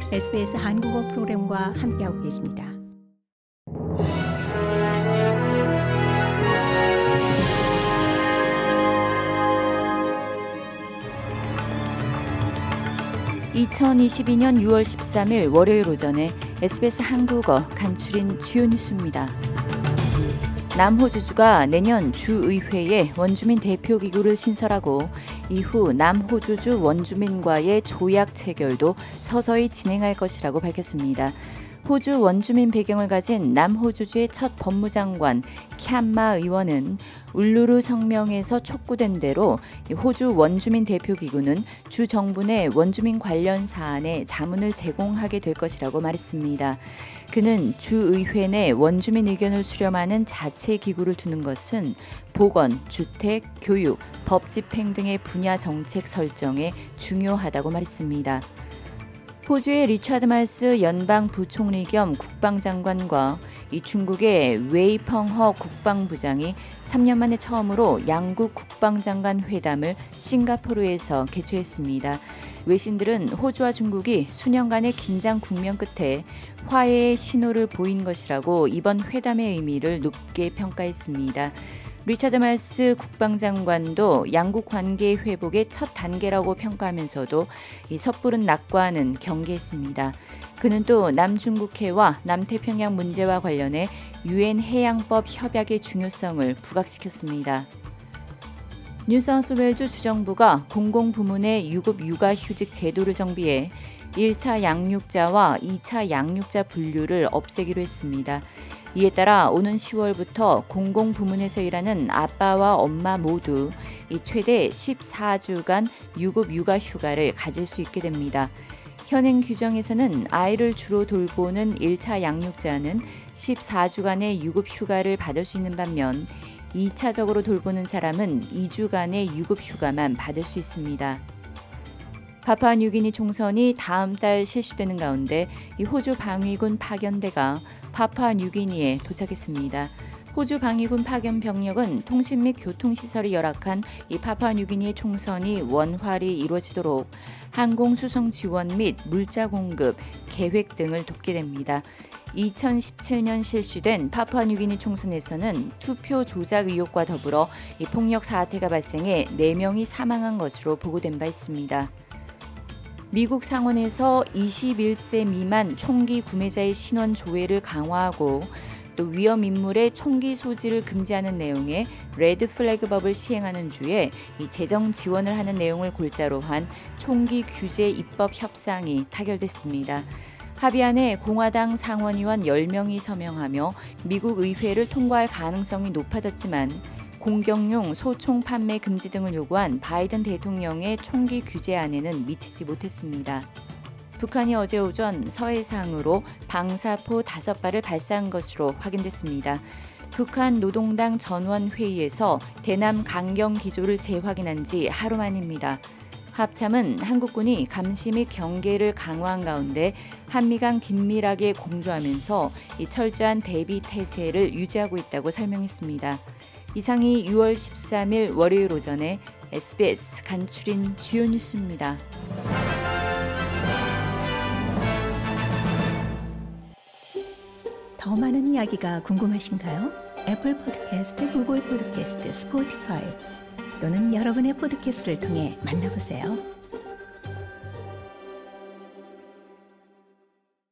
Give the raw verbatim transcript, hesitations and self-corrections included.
에스비에스 한국어 프로그램과 함께하고 계십니다. 이천이십이년 유월 십삼일 월요일 오전에 에스비에스 한국어 간추린 주요 뉴스입니다. 남호주주가 내년 주의회에 원주민 대표기구를 신설하고 이후 남호주주 원주민과의 조약 체결도 서서히 진행할 것이라고 밝혔습니다. 호주 원주민 배경을 가진 남호주주의 첫 법무장관 캬마 의원은 울루루 성명에서 촉구된 대로 호주 원주민 대표기구는 주 정부 내 원주민 관련 사안에 자문을 제공하게 될 것이라고 말했습니다. 그는 주의회 내 원주민 의견을 수렴하는 자체 기구를 두는 것은 보건, 주택, 교육, 법 집행 등의 분야 정책 설정에 중요하다고 말했습니다. 호주의 리차드 말스 연방 부총리 겸 국방장관과 이 중국의 웨이펑허 국방부장이 삼 년 만에 처음으로 양국 국방장관 회담을 싱가포르에서 개최했습니다. 외신들은 호주와 중국이 수년간의 긴장 국면 끝에 화해의 신호를 보인 것이라고 이번 회담의 의미를 높게 평가했습니다. 리차드 말스 국방장관도 양국 관계 회복의 첫 단계라고 평가하면서도 이 섣부른 낙관은 경계했습니다. 그는 또 남중국해와 남태평양 문제와 관련해 유엔 해양법 협약의 중요성을 부각시켰습니다. 뉴사우스웨일즈 주정부가 공공부문의 유급 육아휴직 제도를 정비해 일 차 양육자와 이 차 양육자 분류를 없애기로 했습니다. 이에 따라 오는 시월부터 공공부문에서 일하는 아빠와 엄마 모두 이 최대 십사 주간 유급 육아휴가를 가질 수 있게 됩니다. 현행 규정에서는 아이를 주로 돌보는 일 차 양육자는 십사 주간의 유급 휴가를 받을 수 있는 반면 이 차적으로 돌보는 사람은 이 주간의 유급 휴가만 받을 수 있습니다. 파푸아뉴기니 총선이 다음 달 실시되는 가운데 이 호주 방위군 파견대가 파푸아뉴기니에 도착했습니다. 호주 방위군 파견 병력은 통신 및 교통시설이 열악한 이 파푸아뉴기니의 총선이 원활히 이루어지도록 항공 수송 지원 및 물자 공급, 계획 등을 돕게 됩니다. 이천십칠년 실시된 파푸아뉴기니 총선에서는 투표 조작 의혹과 더불어 이 폭력 사태가 발생해 네 명이 사망한 것으로 보고된 바 있습니다. 미국 상원에서 이십일 세 미만 총기 구매자의 신원 조회를 강화하고 또 위험 인물의 총기 소지를 금지하는 내용의 레드 플래그법을 시행하는 주에 이 재정 지원을 하는 내용을 골자로 한 총기 규제 입법 협상이 타결됐습니다. 합의안에 공화당 상원의원 열 명이 서명하며 미국 의회를 통과할 가능성이 높아졌지만 공격용 소총 판매 금지 등을 요구한 바이든 대통령의 총기 규제안에는 미치지 못했습니다. 북한이 어제 오전 서해상으로 방사포 다섯 발을 발사한 것으로 확인됐습니다. 북한 노동당 전원회의에서 대남 강경 기조를 재확인한 지 하루 만입니다. 합참은 한국군이 감시 및 경계를 강화한 가운데 한미 간 긴밀하게 공조하면서 이 철저한 대비 태세를 유지하고 있다고 설명했습니다. 이상이 유월 십삼일 월요일 오전에 에스비에스 간추린 주요 뉴스입니다. 더 많은 이야기가 궁금하신가요? 애플 팟캐스트, 구글 팟캐스트, 스포티파이 또는 여러분의 팟캐스트를 통해 만나보세요.